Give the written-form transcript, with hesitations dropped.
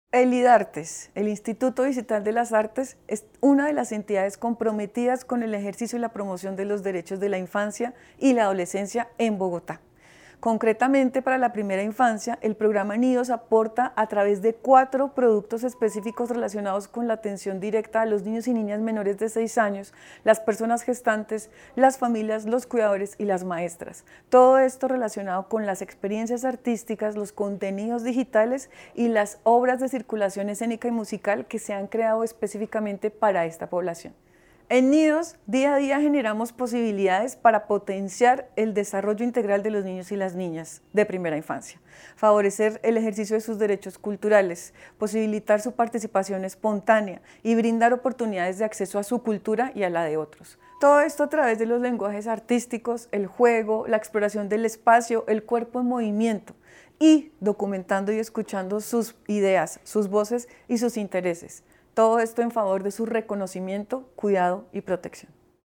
El IDARTES, el Instituto Digital de las Artes, es una de las entidades comprometidas con el ejercicio y la promoción de los derechos de la infancia y la adolescencia en Bogotá. Concretamente, para la primera infancia, el programa Nidos aporta a través de 4 productos específicos relacionados con la atención directa a los niños y niñas menores de 6 años, las personas gestantes, las familias, los cuidadores y las maestras. Todo esto relacionado con las experiencias artísticas, los contenidos digitales y las obras de circulación escénica y musical que se han creado específicamente para esta población. En Nidos, día a día generamos posibilidades para potenciar el desarrollo integral de los niños y las niñas de primera infancia, favorecer el ejercicio de sus derechos culturales, posibilitar su participación espontánea y brindar oportunidades de acceso a su cultura y a la de otros. Todo esto a través de los lenguajes artísticos, el juego, la exploración del espacio, el cuerpo en movimiento y documentando y escuchando sus ideas, sus voces y sus intereses. Todo esto en favor de su reconocimiento, cuidado y protección.